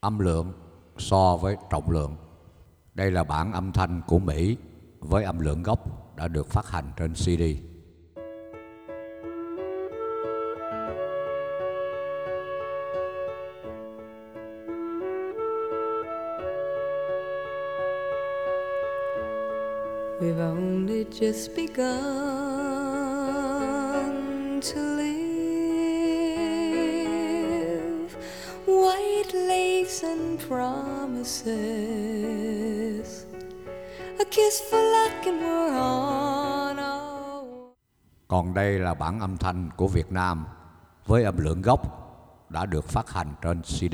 âm lượng so với trọng lượng. Đây là bản âm thanh của Mỹ với âm lượng gốc đã được phát hành trên CD. We've only just begun to live. White lakes and promises, a kiss for luck and we're on our way. Còn đây là bản âm thanh của Việt Nam với âm lượng gốc đã được phát hành trên CD.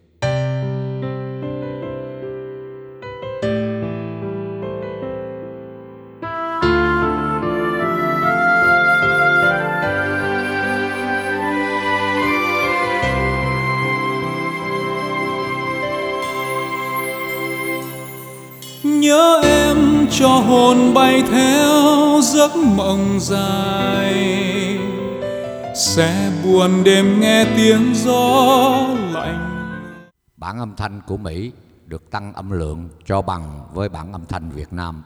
Nhớ em cho hồn bay theo giấc mộng dài, sẽ buồn đêm nghe tiếng gió lạnh. Bản âm thanh của Mỹ được tăng âm lượng cho bằng với bản âm thanh Việt Nam.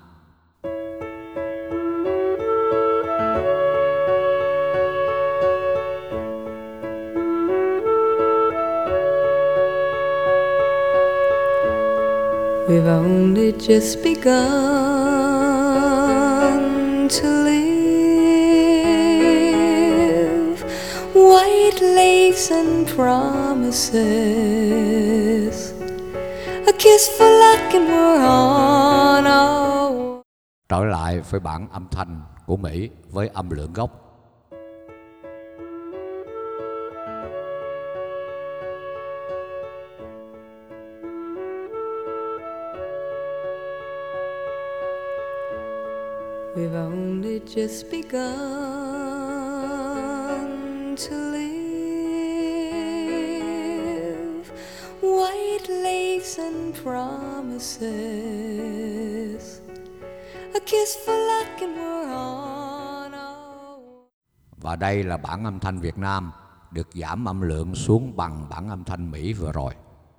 We've only just begun to live. White lakes and promises, a kiss for luck and we're on our way. Trở lại với bản âm thanh của Mỹ với âm lượng gốc. We've only just begun to live. White lakes and promises, a kiss for luck and we're on our way. Và đây là bản âm thanh Việt Nam được giảm âm lượng xuống bằng bản âm thanh Mỹ vừa rồi.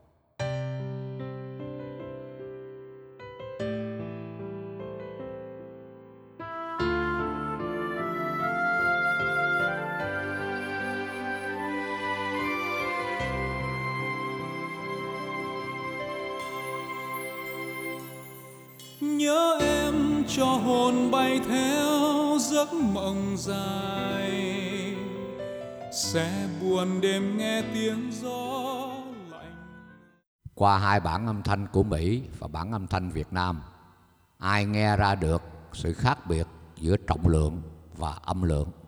Nhớ em cho hồn bay theo giấc mộng dài, sẽ buồn đêm nghe tiếng gió lạnh. Qua hai bản âm thanh của Mỹ và bản âm thanh Việt Nam, ai nghe ra được sự khác biệt giữa trọng lượng và âm lượng?